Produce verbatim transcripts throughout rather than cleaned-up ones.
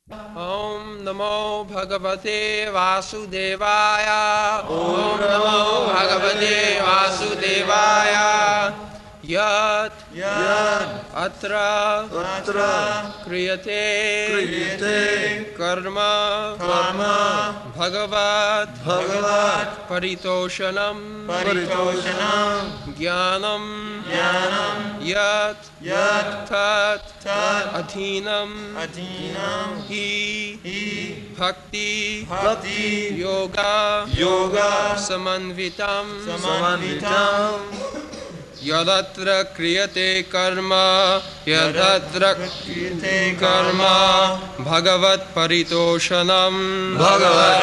Om Namo Bhagavate Vasudevaya. Om Namo Bhagavate Vasudevaya. Yat Yat Atra Atra Kriyate Kriyate Karma Karma Bhagavat Bhagavat Paritoshanam Paritoshanam Jnanam Jnanam Yat Yat Tat Tat Adhinam Adhinam Hi Hi Bhakti Bhakti Yoga Yoga Samanvitam Samanvitam Yadatra Kriyate Karma Yadatra Kriyate Karma Bhagavat Paritoshanam Bhagavat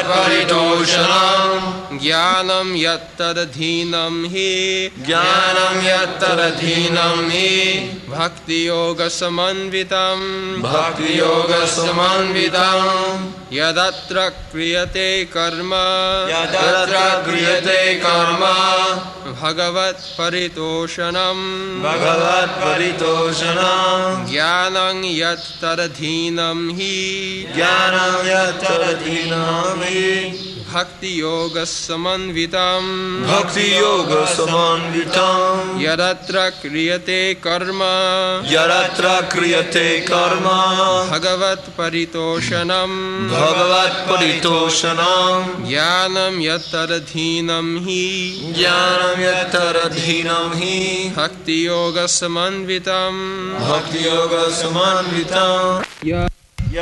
Paritoshanam Jnanam Yattadadhinam Hi Jnanam Yattadadhinam Hi Bhakti Yoga Samanvitam Bhakti Yoga Samanvitam Yadatra Kriyate Karma Yadatra Kriyate Karma Bhagavat Paritoshanam Bhagavat Paritoshanam Jnanam Yattadadhinam Hi Jnanam Yattadadhinam Hi Bhakti Yoga Samanvitam Bhakti Yoga Samanvitam Yadatra Kriyate Karma Yaratra Kriyate Karma Bhagavat Paritoshanam Bhagavat Paritoshanam Jnanam Yattadadhinam Hi Jnanam Yattadadhinam Hi Bhakti Yoga Samanvitam Bhakti Yoga Samanvitam Ya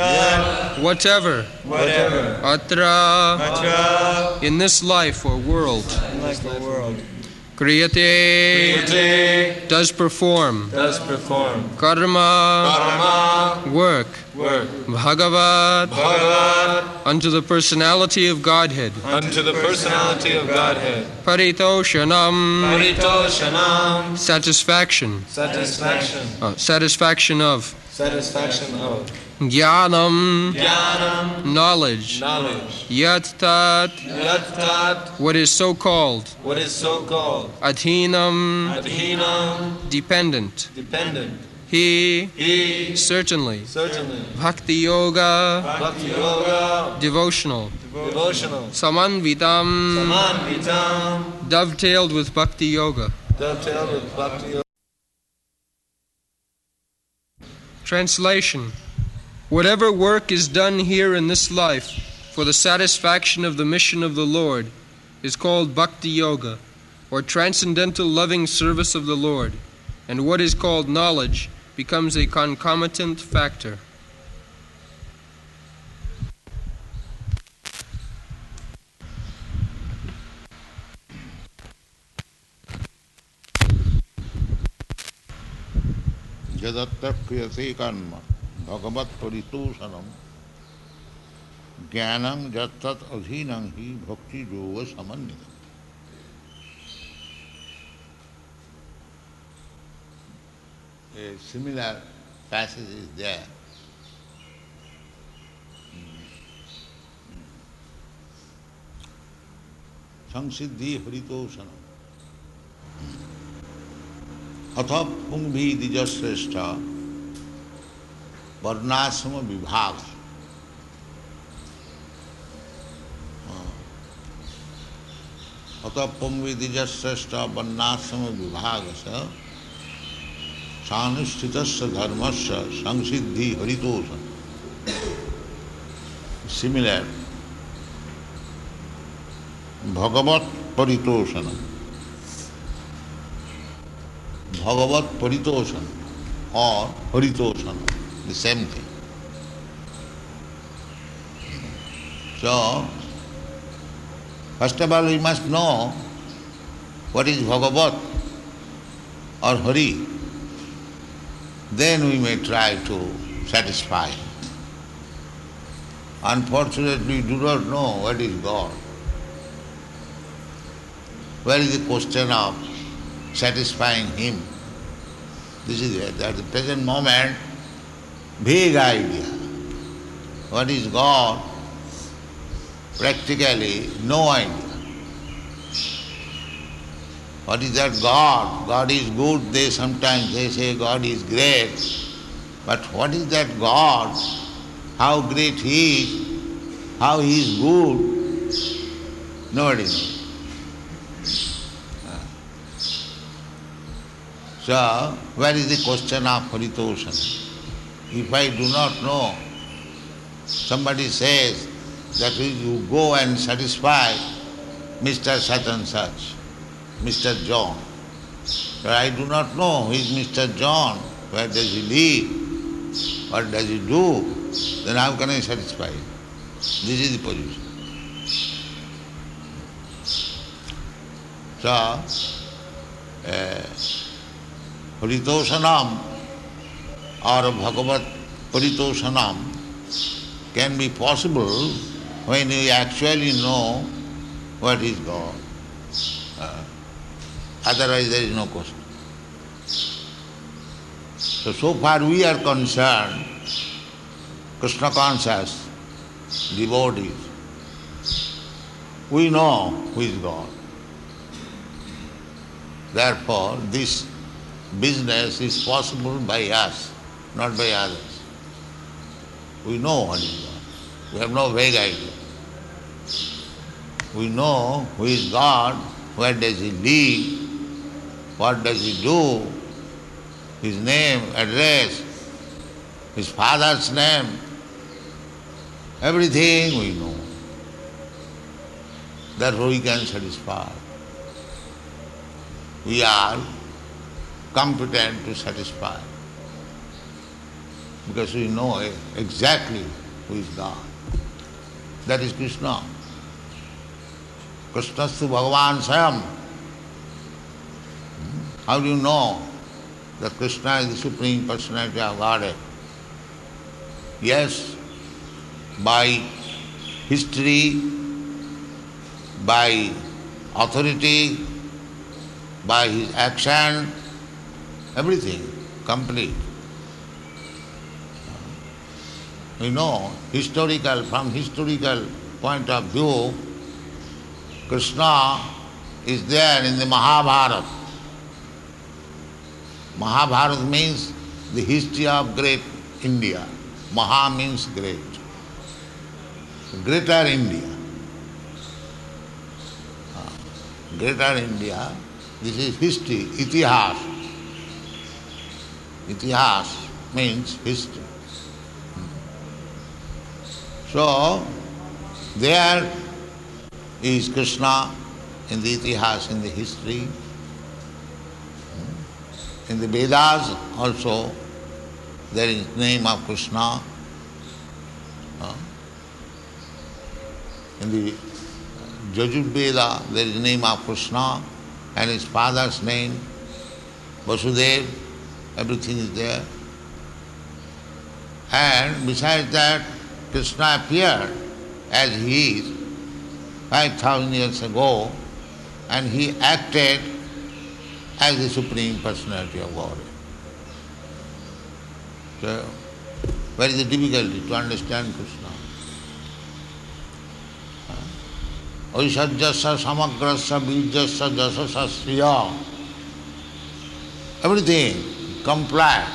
Yat Whatever Whatever Atra Atra in this life or world Like the world Kriyate Kriyate does perform does perform Karma Karma work Work Bhagavat Bhagavat unto the personality of Godhead Unto the personality of Godhead Paritoshanam Paritoshanam satisfaction Satisfaction uh, satisfaction of Satisfaction of Jnanam Jnanam knowledge Knowledge Yat Tat Yat Tat what is so called What is so called Adhinam Adhinam dependent Dependent He He certainly Certainly Bhakti Yoga Bhakti Yoga devotional Devotional Samanvitam Samanvitam dovetailed with Bhakti Yoga. Dovetailed with Bhakti Yoga. Translation. Whatever work is done here in this life for the satisfaction of the mission of the Lord is called Bhakti Yoga, or transcendental loving service of the Lord, and what is called knowledge becomes a concomitant factor. Yadatta kriyate karma bhagavat paritoshanam jnanam yattat adhinam hi bhakti yoga samanvitam. A similar passage is there. Samsiddhi haritoshanam atha pungvi dijasreshta varnasama vibhaga. Atha pungvi dijasreshta varnasama vibhaga sanushthitasya dharmasya samsiddhi haritoshanam. Similar, Bhagavat paritoshanam. Bhagavat paritoshanam or haritoshanam, the same thing. So, first of all we must know what is Bhagavat or Hari. Then we may try to satisfy. Unfortunately, we do not know what is God. Where is the question of satisfying Him? This is it. At the present moment, vague idea. What is God? Practically, no idea. What is that God? God is good. They sometimes they say God is great. But what is that God how great he is, how he is good, nobody knows. So, where is the question of Haritosana? If I do not know, somebody says that you go and satisfy Mister Such and such, Mister John. But I do not know who is Mister John, where does he live, what does he do, then how can I satisfy him? This is the position. So, uh, Haritoshanam or Bhagavat Haritoshanam can be possible when you actually know what is God. Uh, otherwise there is no question. So, so far we are concerned, Krishna conscious devotees, we know who is God. Therefore, this business is possible by us, not by others. We know what is God. We have no vague idea. We know who is God, where does he live, what does he do, his name, address, his father's name, everything we know. Therefore we can satisfy. We are competent to satisfy because we know exactly who is God. That is Krishna. Krishnastu Bhagavan Swayam. How do you know that Krishna is the Supreme Personality of Godhead? Yes, by history, by authority, by his action, everything complete. We know historical, from historical point of view, Krishna is there in the Mahabharata. Mahabharata means the history of great India. Maha means great. Greater India. Greater India, this is history, itihas. Itihas means history. So, there is Krishna in the itihas, in the history. In the Vedas also, there is name of Krishna. In the Yajurveda, there is name of Krishna and his father's name, Vasudeva, everything is there. And besides that, Krishna appeared as he is five thousand years ago, and he acted as the Supreme Personality of Godhead. So, where is the difficulty to understand Krishna? Aishajyasya samagrasya bijyasya jasasya sriya. Everything comply.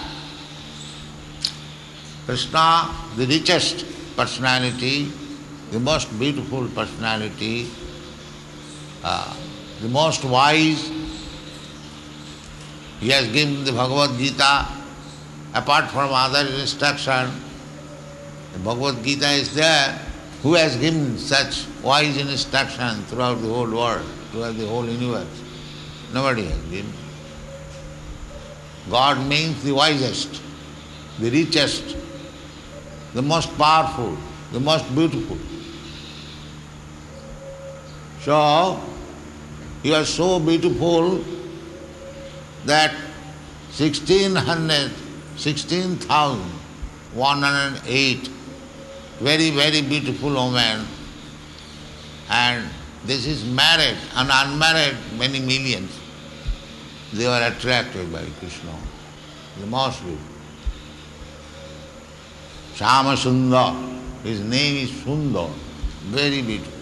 Krishna, the richest personality, the most beautiful personality, uh, the most wise. He has given the Bhagavad Gita, apart from other instruction. The Bhagavad Gita is there. Who has given such wise instruction throughout the whole world, throughout the whole universe? Nobody has given. God means the wisest, the richest, the most powerful, the most beautiful. So, he was so beautiful that sixteen hundred, sixteen thousand one hundred eight very, very beautiful women, and this is married and unmarried many millions. They were attracted by Krishna, the most beautiful. Shama Sundar, his name is Sundar, very beautiful.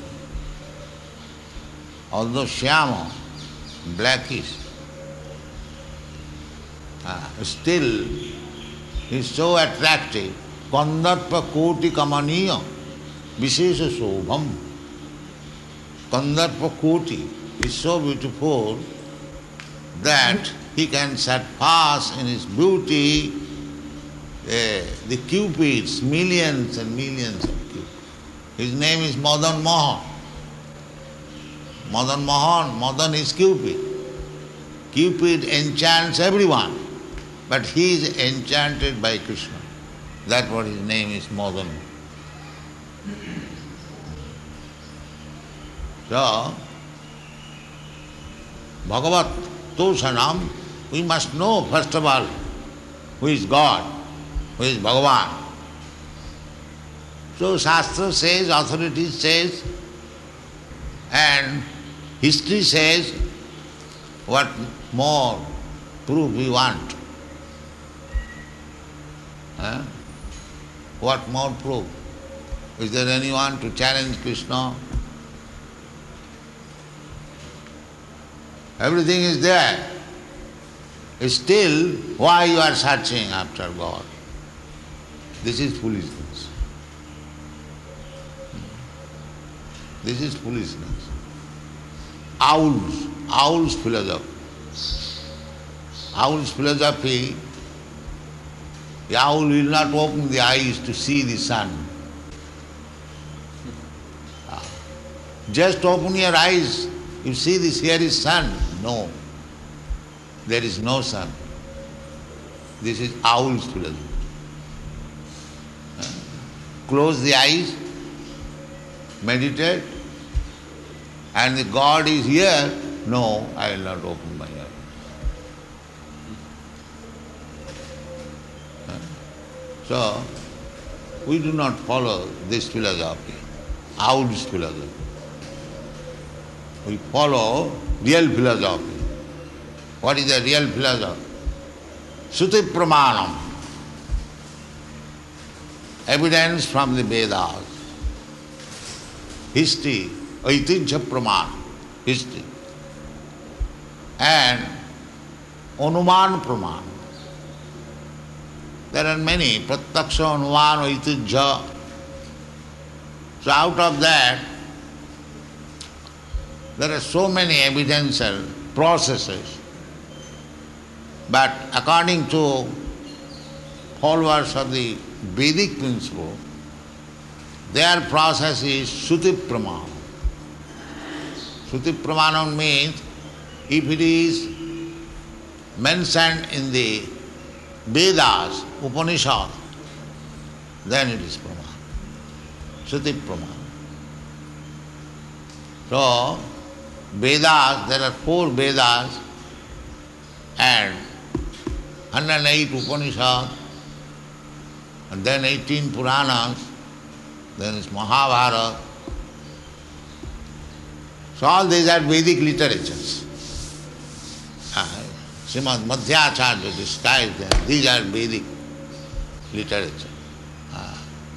Although Shyama, blackish, uh, still he is so attractive Kandarpa koti kamaniya vishesha sobham. Kandarpa koti is so beautiful that he can surpass in his beauty uh, the cupids, millions and millions of cupids. His name is Madan Mohan. Madan Mohan, Madan is Cupid. Cupid enchants everyone, but he is enchanted by Krishna. That's what his name is, Madan. So, Bhagavat Toshanam, we must know first of all who is God, who is Bhagavan. So Shastra says, authority says, and history says, what more proof we want? Huh? What more proof? Is there anyone to challenge Krishna? Everything is there. Still, why you are searching after God? This is foolishness. This is foolishness. Owls, owls philosophy. Owl's philosophy, the owl will not open the eyes to see the sun. Just open your eyes, you see this, here is sun. No, there is no sun. This is owl's philosophy. Close the eyes, meditate, and the God is here. No, I will not open my eyes. So, we do not follow this philosophy, owl's philosophy. We follow real philosophy. What is the real philosophy? Shruti Pramanam. Evidence from the Vedas. History, Aitijya Pramanam, history. And Anuman Pramanam. There are many, Pratyaksha, Anuman, Aitijya. So out of that, there are so many evidential processes. But according to followers of the Vedic principle, their process is Shruti Pramanam. Shruti Pramanam means if it is mentioned in the Vedas, Upanishad, then it is Pramanam. Shruti Pramanam. So, Vedas, there are four Vedas and one hundred eight Upanishads, and then eighteen Puranas, then is Mahabharata. So all these are Vedic literatures. Uh, Srimad Madhyacharya describes them. These are Vedic literature. Uh,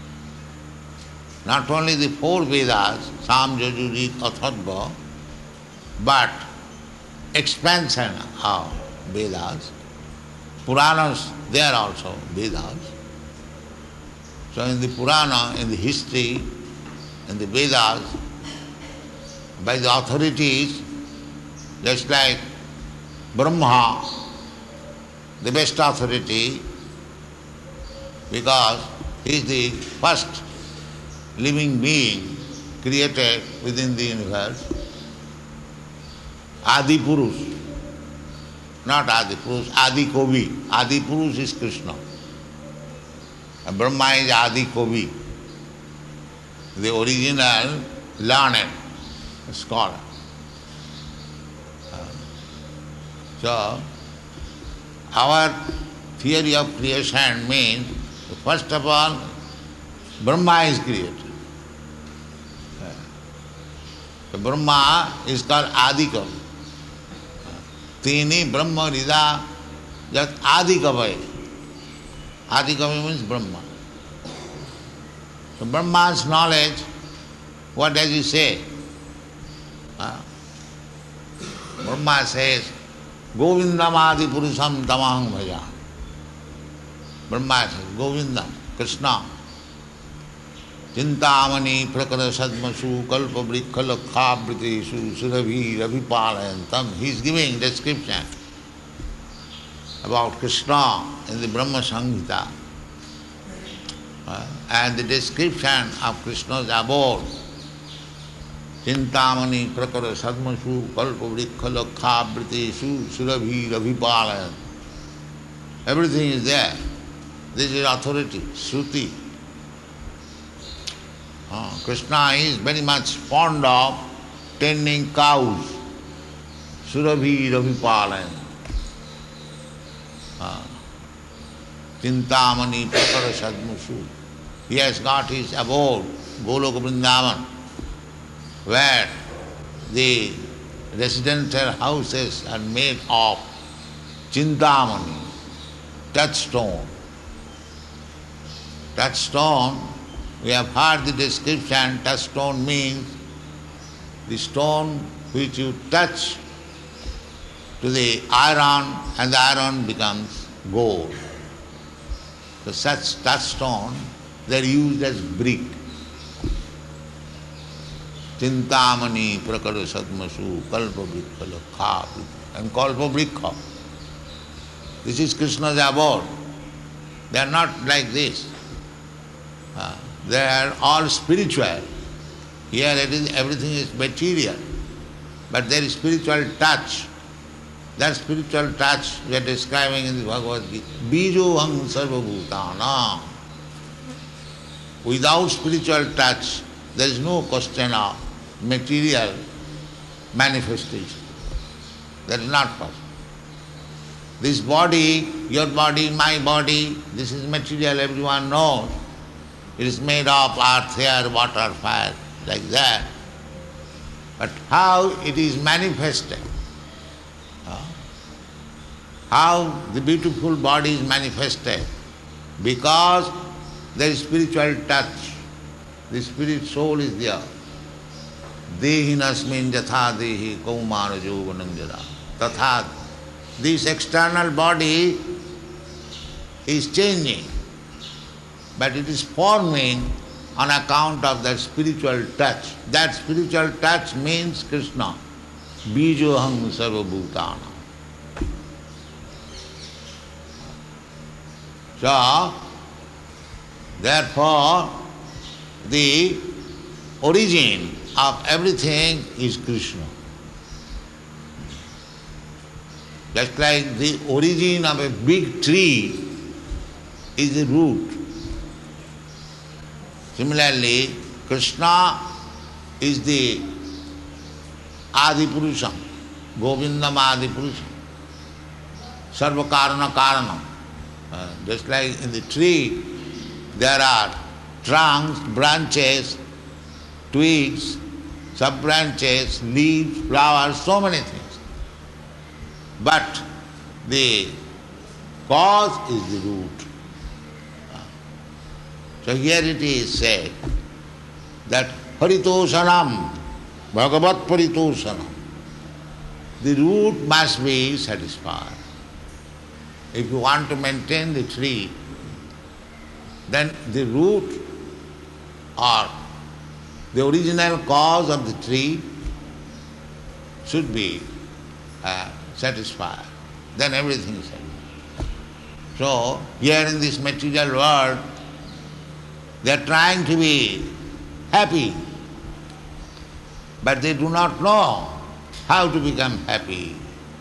not only the four Vedas, Sam, Yajur, Atharva, but expansion of Vedas. Puranas, they are also Vedas. So in the Purana, in the history, in the Vedas, by the authorities, just like Brahma, the best authority, because he is the first living being created within the universe. Adi Purush, not Adi Purush, Adi Kavi. Adi Purush is Krishna. And Brahma is Adi Kavi, the original learned scholar. So, our theory of creation means, first of all, Brahma is created. So Brahma is called Adi Kavi. Tini Brahma Rida Jat Adi Kavi. Adi Kavi means Brahma. So Brahma's knowledge, what does he say? Uh, Brahma says, Govindam Adi Purusham Tamaham Bhaja. Brahma says, Govindam. Krishna. Chintamani prakara sadmasu kalpa vrikkha lakha britesu surabhi ravipalayantam. He is giving description about Krishna in the Brahma Samhita. Uh, and the description of Krishna's abode. Chintamani prakara sadmasu kalpa vrikkha lakha britesu surabhi ravipalayantam. Everything is there. This is authority, Shruti. Uh, Krishna is very much fond of tending cows. Surabhi Ravipalayan. Uh, Chintamani Prakara Sadmusu. He has got his abode, Goloka Vrindavan, where the residential houses are made of Chintamani, touchstone. Touchstone, we have heard the description, touchstone means the stone which you touch to the iron and the iron becomes gold. So such touchstone, they are used as brick. Chintamani prakara sadmasu kalpa vrikkha lakha and kalpa vrikkha. This is Krishna's abode. They are not like this. Uh, they are all spiritual. Here it is, everything is material. But there is spiritual touch. That spiritual touch we are describing in the Bhagavad Gita. Bijoham sarvabhutana. Without spiritual touch, there is no question of material manifestation. That is not possible. This body, your body, my body, this is material, everyone knows. It is made of earth, air, water, fire, like that. But how it is manifested, uh, how the beautiful body is manifested, because there is spiritual touch. The spirit soul is there. Dehinasmin jatha dehi kaumara jovananjara. Tatha. This external body is changing, but it is forming on account of that spiritual touch. That spiritual touch means Krishna. Bijoham sarvabhutana. So, therefore, the origin of everything is Krishna. Just like the origin of a big tree is the root. Similarly, Krishna is the Adi Purusham, Govindam Adi Purusham, Sarva Karana Karanam. Uh, just like in the tree, there are trunks, branches, twigs, sub-branches, leaves, flowers, so many things. But the cause is the root. So here it is said that Paritoshanam, Bhagavat Paritoshanam, the root must be satisfied. If you want to maintain the tree, then the root or the original cause of the tree should be uh, satisfied. Then everything is satisfied. So, here in this material world, they are trying to be happy, but they do not know how to become happy.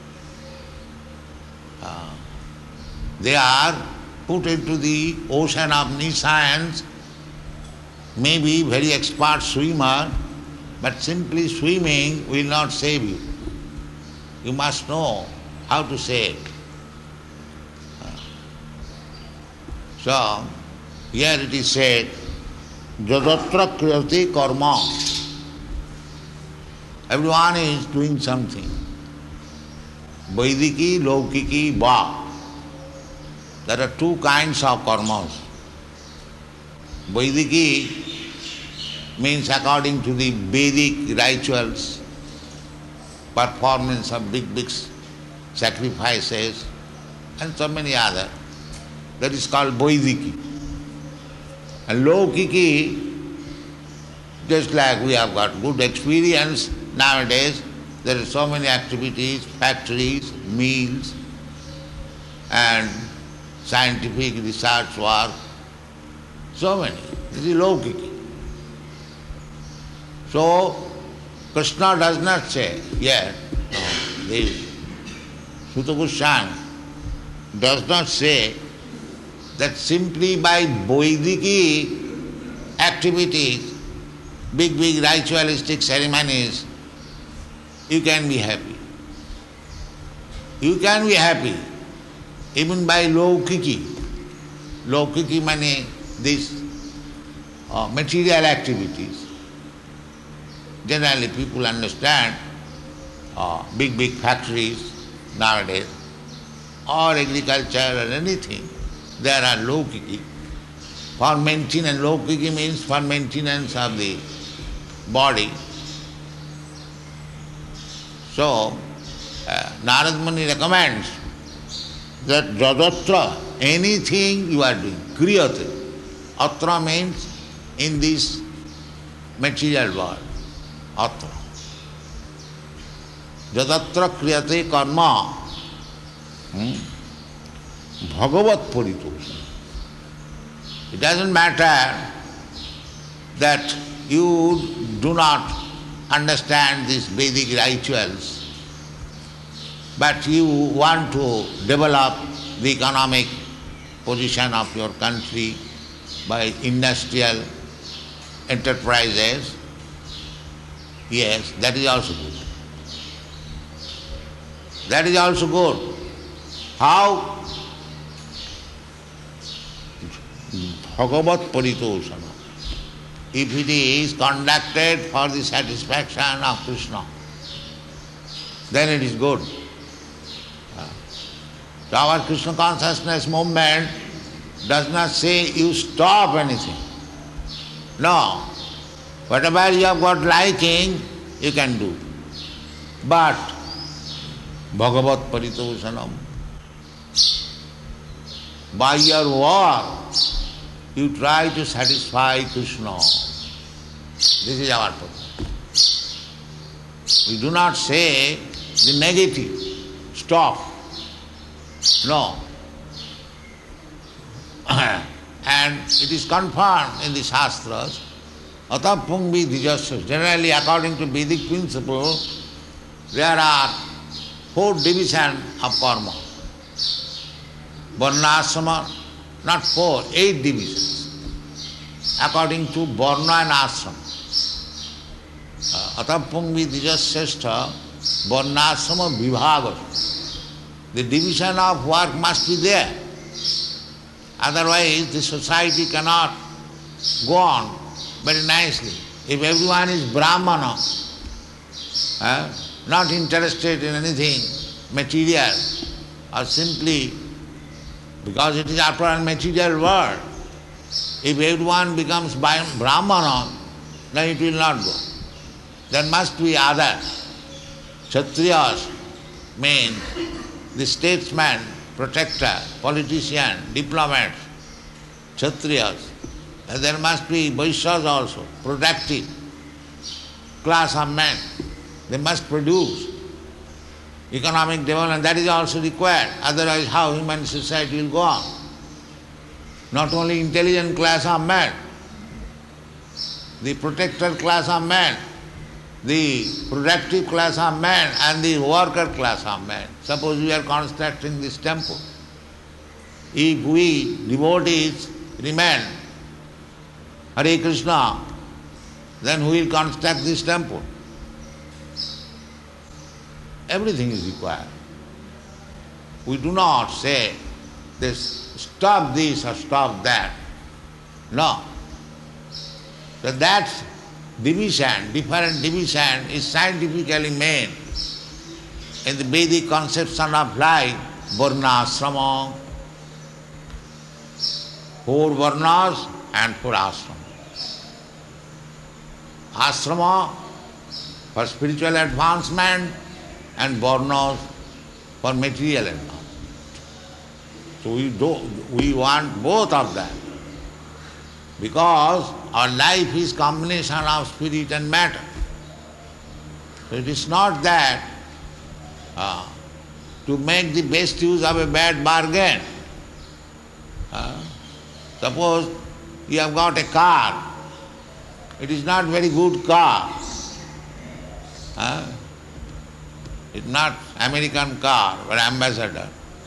Uh, they are put into the ocean of nescience, maybe very expert swimmer, but simply swimming will not save you. You must know how to save. So, here it is said, Jadatra kriyate karma. Everyone is doing something. Vaidiki, Laukiki, Va. There are two kinds of karmas. Vaidiki means according to the Vedic rituals, performance of big, big sacrifices and so many other. That is called Vaidiki. And Lokiki, just like we have got good experience nowadays, there are so many activities, factories, mills, and scientific research work, so many. This is Lokiki. So, Krishna does not say here, no, the Suta Goswami does not say that simply by Vaidiki activities, big, big ritualistic ceremonies, you can be happy. You can be happy even by Lokiki. Lokiki means these uh, material activities. Generally people understand uh, big, big factories nowadays, or agriculture or anything, there are Lokiki. For maintenance, Lokiki means for maintenance of the body. So, uh, Narad Muni recommends that Jadatra, anything you are doing, kriyate. Atra means in this material world. Atra. Jadatra kriyate karma. Hmm? Bhagavat paritosha. It doesn't matter that you do not understand these Vedic rituals, but you want to develop the economic position of your country by industrial enterprises. Yes, that is also good. That is also good. How? Bhagavat paritosana. If it is conducted for the satisfaction of Krishna, then it is good. So our Krishna consciousness movement does not say you stop anything. No. Whatever you have got liking, you can do. But Bhagavat paritoshanam, by your work, you try to satisfy Krishna. This is our purpose. We do not say the negative, stop. No. And it is confirmed in the Shastras, atapungvi dijasya. Generally, according to Vedic principle, there are four divisions of karma. Varnasrama, not four, eight divisions, according to Varna and Asrama. Atapungvi dijasya Varnasrama vibhaga. The division of work must be there. Otherwise, the society cannot go on very nicely. If everyone is Brahmana, eh, not interested in anything material, or simply because it is after all material world, if everyone becomes Brahmana, then it will not go. There must be others. Kshatriyas mean the statesman, protector, politician, diplomats, Kshatriyas. And there must be Vaishyas also, productive class of men. They must produce economic development. That is also required. Otherwise, how human society will go on? Not only intelligent class of men, the protector class of men, the productive class of men, and the worker class of men. Suppose we are constructing this temple. If we devotees remain Hare Krishna, then who will construct this temple? Everything is required. We do not say this, stop this or stop that. No. So that division, different division is scientifically made in the Vedic conception of life, Varna Asrama, four Varnas and four Asrama. Asrama for spiritual advancement and Varnas for material advancement. So we do, we want both of them. Because our life is combination of spirit and matter. So it is not that uh, to make the best use of a bad bargain. Uh, suppose you have got a car, it is not very good car. Uh, it's not American car, but ambassador.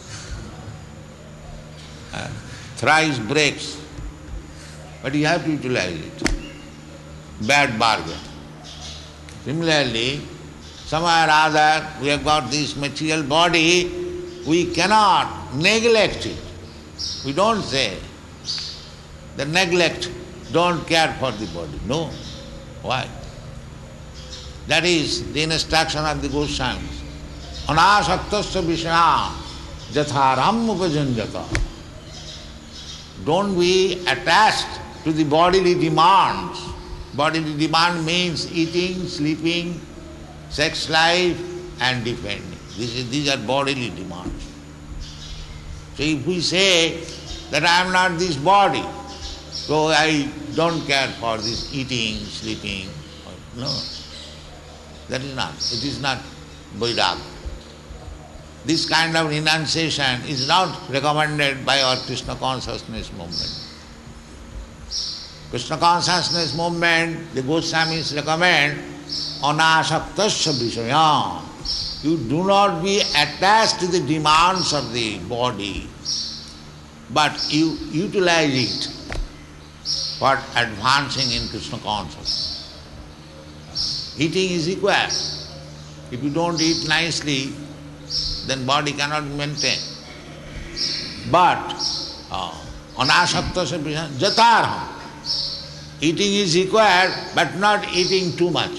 Uh, thrice brakes, but you have to utilize it. Bad bargain. Similarly, somewhere or other we have got this material body, we cannot neglect it. We don't say the neglect, don't care for the body. No. Why? That is the instruction of the Goswamis. Anasaktasya vishaya jatharam upajanjata. Don't be attached to the bodily demands. Bodily demand means eating, sleeping, sex life and defending. This is, these are bodily demands. So if we say that I am not this body, so I don't care for this eating, sleeping, no. That is not, it is not Vairagya. This kind of renunciation is not recommended by our Krishna consciousness movement. Krishna consciousness movement, the Goswamis recommend anasaktasya vishaya. You do not be attached to the demands of the body, but you utilize it for advancing in Krishna consciousness. Eating is required. If you don't eat nicely, then body cannot be maintained. But anasaktasya vishaya jatarham. Eating is required, but not eating too much.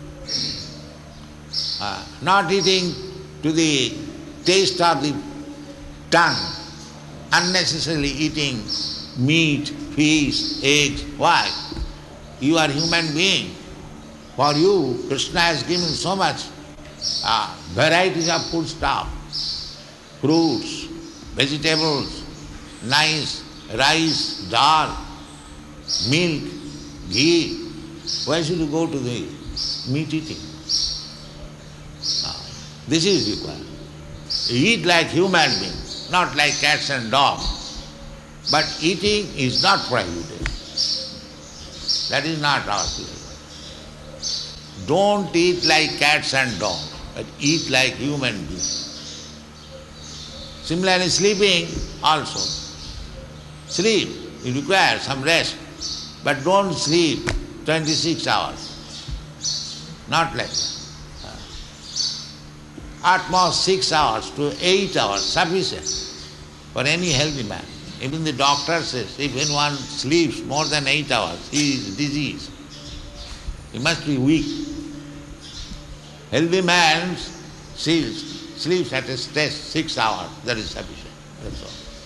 Uh, not eating to the taste of the tongue, unnecessarily eating meat, fish, eggs. Why? You are human being. For you, Krishna has given so much uh, varieties of food stuff, fruits, vegetables, nice rice, dal, milk, ghee. Why should you go to the meat eating? This is required. Eat like human beings, not like cats and dogs. But eating is not prohibited. That is not our place. Don't eat like cats and dogs, but eat like human beings. Similarly, sleeping also. Sleep, you require some rest, but don't sleep twenty-six hours. Not like that. At most six hours to eight hours, sufficient for any healthy man. Even the doctor says, if anyone sleeps more than eight hours, he is diseased. He must be weak. Healthy man sleeps, sleeps at a stretch six hours, that is sufficient. That's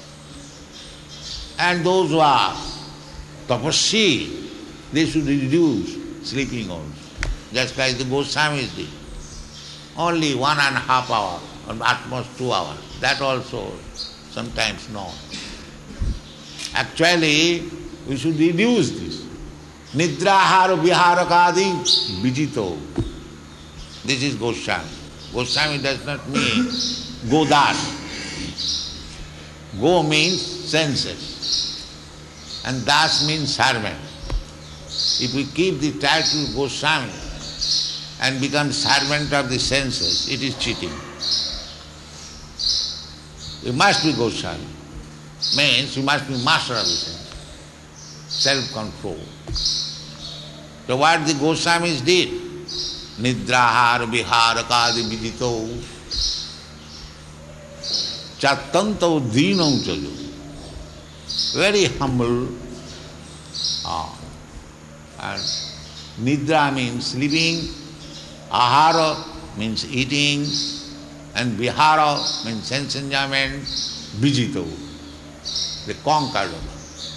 all. And those who are tapasvi, they should reduce sleeping also, just like the Goswamis did. Only one and a half hour, or at most two hours. That also sometimes not. Actually, we should reduce this. Nidrahara viharakadi vijito. This is Goswami. Goswami does not mean Godat. Go means senses, and Das means servant. If we keep the title Goswami and become servant of the senses, it is cheating. You must be Goswami. Means you must be master of the senses. Self-control. So what the Goswamis did, Nidrahar viharakadi vidito chattanto dinam chajo. Very humble. Ah. And Nidra means sleeping, Ahara means eating, and Vihara means sense enjoyment, Vijito, the conquered one.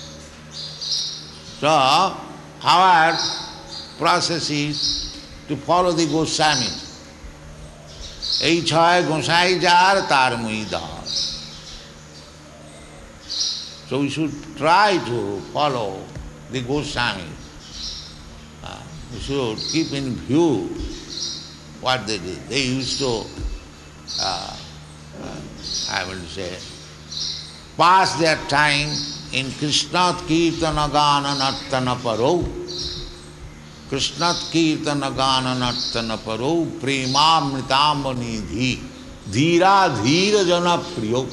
So, our process is to follow the Goswamis. Ei chhay gosai jar tar mui dar. So we should try to follow the Goswami. Uh, you should keep in view what they did. They used to, uh, uh, I will say, pass their time in Krishnat Kirtana Gana Nartana Paro. Krishnat Kirtana Gana Nartana Paro Premamritam Nidhi Dhira Dhira Jana Priyo.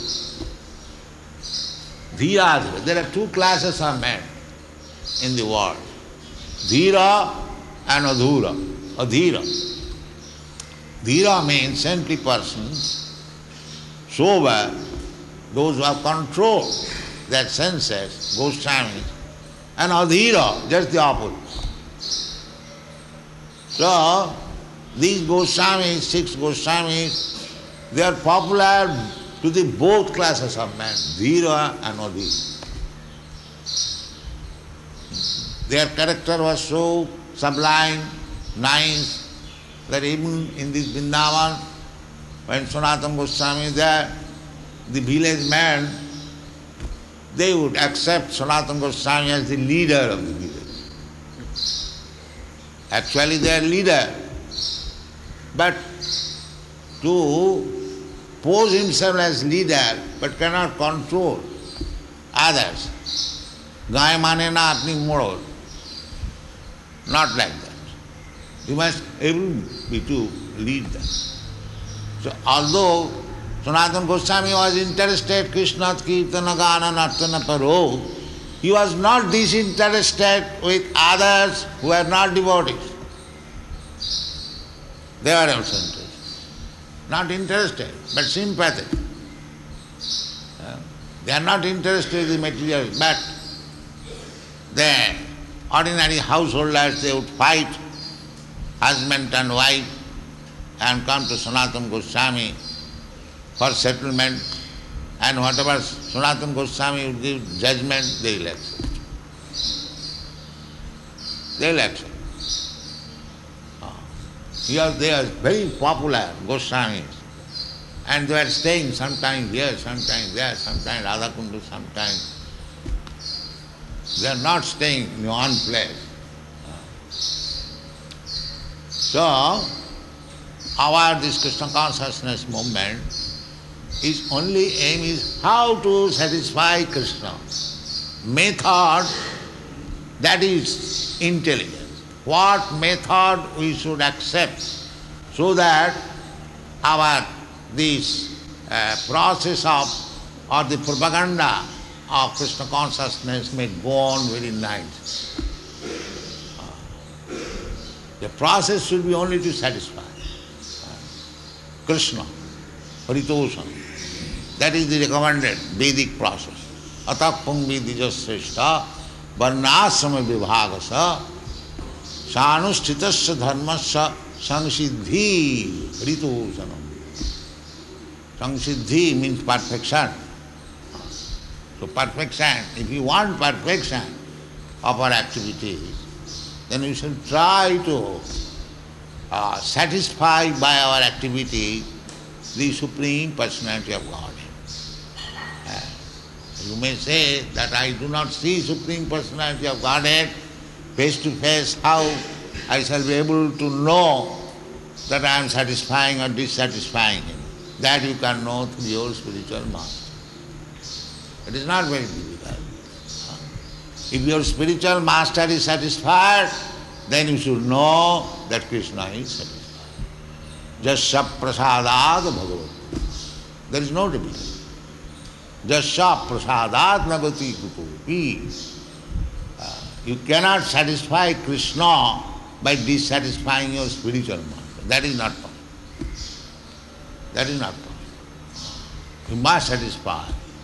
Dhira Dhira. There are two classes of men in the world. Dhira and Adhura. Adhira. Dhira means saintly persons, sober, those who have controlled their senses, Goswamis, and Adhira, just the opposite. So, these Goswamis, six Goswamis, they are popular to the both classes of men, Dhira and Adhira. Their character was so sublime, nice, that even in this Vrindavan, when Sanatana Goswami is there, the village men, they would accept Sanatana Goswami as the leader of the village. Actually they are leader, but to pose himself as leader but cannot control others. Gaya mane na apni moro. Not like that. You must able be to lead them. So although Sanatana Goswami was interested Krishna Kirtana Gana Nartana Paro, he was not disinterested with others who were not devotees. They were also interested. Not interested, but sympathetic. They are not interested in the material, but the ordinary householders, they would fight, husband and wife, and come to Sanatana Goswami for settlement, and whatever Sanatana Goswami would give judgment, they will accept. They will accept. Here they are very popular, Goswamis, and they are staying sometimes here, sometimes there, sometimes Radhakundu, sometimes. They are not staying in one place. So, our this Krishna consciousness movement, its only aim is how to satisfy Krishna. Method, that is intelligence. What method we should accept so that our this uh, process of or the propaganda of Krishna consciousness may go on very nice. The process should be only to satisfy Krishna, Haritosam. That is the recommended Vedic process. Atapam vidijasreshta varnasrama vibhagasa sanusthitasya dharmasya samsiddhi Haritosanam. Samsiddhi means perfection. So perfection, if you want perfection of our activities, then we should try to uh, satisfy by our activity the Supreme Personality of Godhead. Uh, you may say that I do not see Supreme Personality of Godhead face to face. How I shall be able to know that I am satisfying or dissatisfying him? That you can know through your spiritual master. It is not very difficult. If your spiritual master is satisfied, then you should know that Krishna is satisfied. Jasya prasadad bhagavat. There is no difficulty. Jasya prasadad nagati kutopi. You cannot satisfy Krishna by dissatisfying your spiritual master. That is not possible. That is not possible. You must satisfy.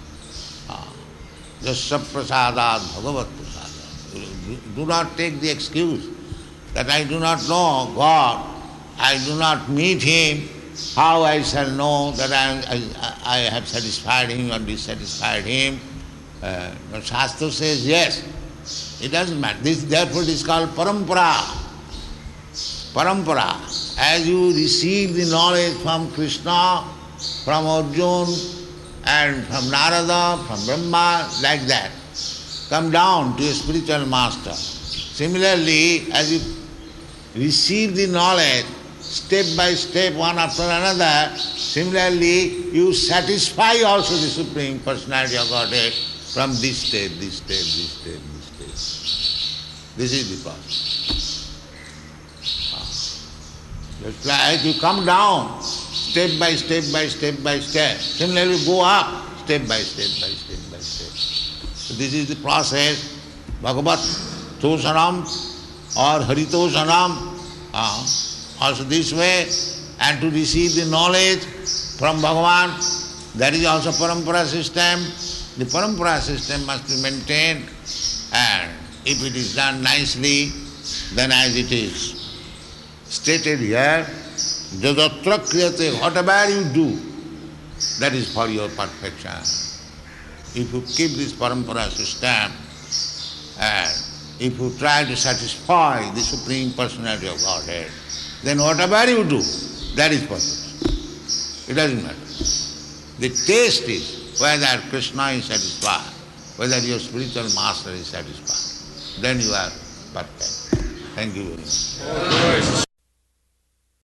Jasya prasadad bhagavat prasadad. Do not take the excuse that I do not know God, I do not meet Him, how I shall know that I, I, I have satisfied Him or dissatisfied Him. Uh, the Shastra says yes, it doesn't matter. This, therefore it is called parampara. Parampara. As you receive the knowledge from Krishna, from Arjuna, and from Narada, from Brahma, like that. come down to a spiritual master. Similarly, as you receive the knowledge step by step, one after another, similarly you satisfy also the Supreme Personality of Godhead from this state, this state, this state, this state. This is the process. Just like you come down step by step by step by step. Similarly you go up step by step by step by step. So this is the process. Bhagavat Toshanam or Haritoshanam. Uh, also this way, and to receive the knowledge from Bhagavan, that is also parampara system. The parampara system must be maintained, and if it is done nicely, then as it is stated here, jadatra kriyate, whatever you do, that is for your perfection. If you keep this parampara system, and if you try to satisfy the Supreme Personality of Godhead, then whatever you do, that is perfect. It doesn't matter. The taste is whether Krishna is satisfied, whether your spiritual master is satisfied. Then you are perfect. Thank you very much.